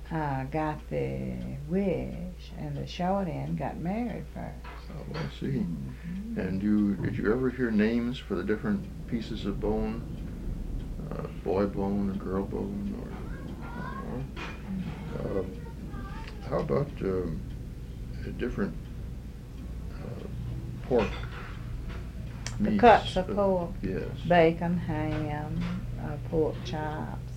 got the wish, and the short end got married first. Oh, I see. Mm-hmm. And did you ever hear names for the different pieces of bone? Boy bone, or girl bone, or how about different pork The meats? cuts of pork. Yes. Bacon, ham, pork chops,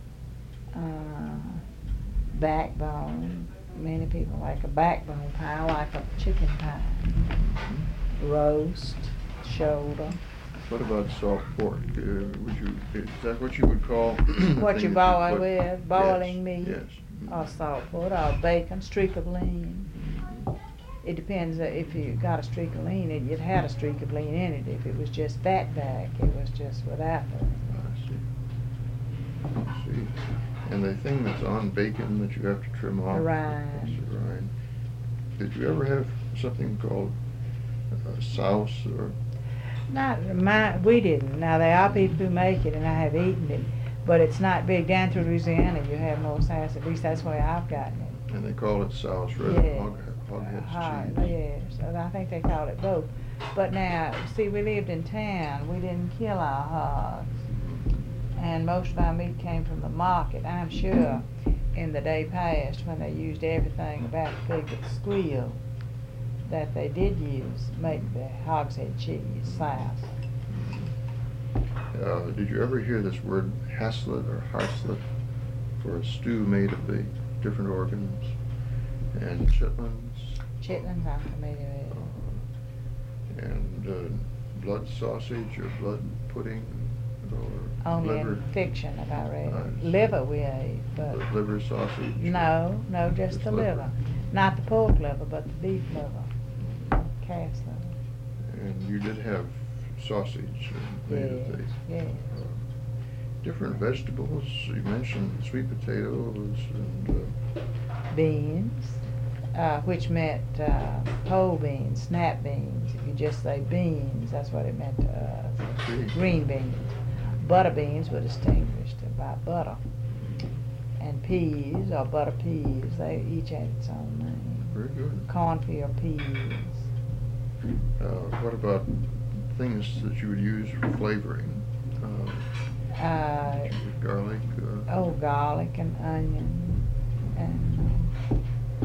backbone. Many people like a backbone pie. I like a chicken pie. Mm-hmm. Roast, shoulder. What about salt pork? Is that what you would call What you boil with? Boiling yes, meat? Yes. Or salt pork, or bacon, streak of lean. It depends. If you got a streak of lean, it had a streak of lean in it. If it was just fat back, it was just without it. I see. And the thing that's on bacon that you have to trim off? The rind. The rind. Did you ever have something called souse or? We didn't. Now there are people who make it, and I have eaten it, but it's not big. Down through Louisiana, you have more souse. At least that's where I've gotten it. And they call it souse rather than hoghead's cheese. Yes, and I think they call it both. But now, see, we lived in town. We didn't kill our hogs, and most of our meat came from the market. I'm sure in the day past, when they used everything about the pig that squealed, that they did make the hogshead cheese, souse. Did you ever hear this word haslet or harslet for a stew made of the different organs? And chitlins? Chitlins I'm familiar with. And blood sausage or blood pudding? Or only liver? In fiction have I read. Liver we ate, but liver sausage? No, just the liver. Not the pork liver, but the beef liver, calf liver. And you did have sausage made of these? Yes. Different vegetables. You mentioned sweet potatoes and beans, which meant whole beans, snap beans. If you just say beans, that's what it meant to us. Green beans. Butter beans were distinguished by butter. And peas, or butter peas, they each had its own name. Very good. Cornfield peas. What about things that you would use for flavoring? Garlic? Garlic and onion and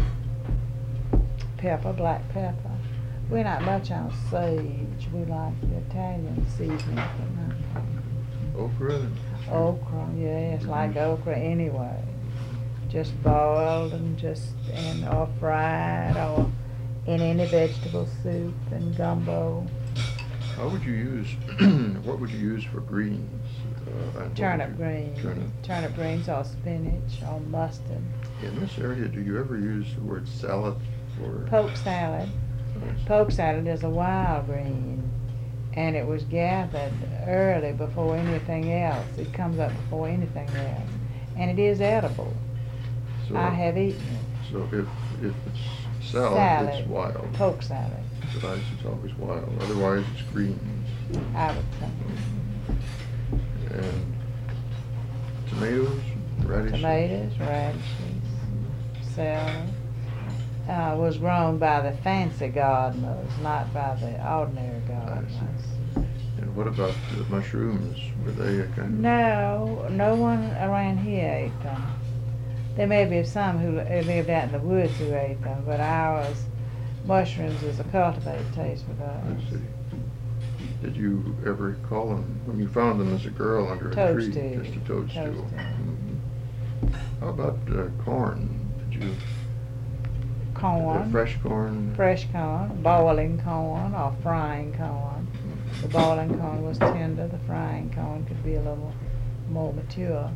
pepper, black pepper. We're not much on sage. We like the Italian seasoning. Okra? Okra, yes, like okra anyway. Just boiled or fried or in any vegetable soup and gumbo. How would you use, what would you use for greens? Turnip greens. Turnip greens or spinach or mustard. In this area, do you ever use the word salad for? Poke salad. Poke salad is a wild green, and it was gathered early before anything else. It comes up before anything else, and it is edible. So, I have eaten it. So if it's salad, it's wild. Poke salad. But ice is always wild. Otherwise, it's greens. I would think. And tomatoes, radishes. Celery. Was grown by the fancy gardeners, not by the ordinary gardeners. And what about the mushrooms? Were they a kind of... No one around here ate them. There may be some who lived out in the woods who ate them, but mushrooms is a cultivated taste for those. I see. Did you ever call them, when you found them as a girl under a tree, just a toadstool? Mm-hmm. How about corn? Did you... Corn. Fresh corn? Fresh corn, boiling corn or frying corn. The boiling corn was tender, the frying corn could be a little more mature.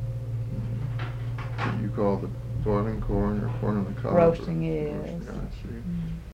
Did you call the boiling corn or corn on the cob? Roasting is. I see.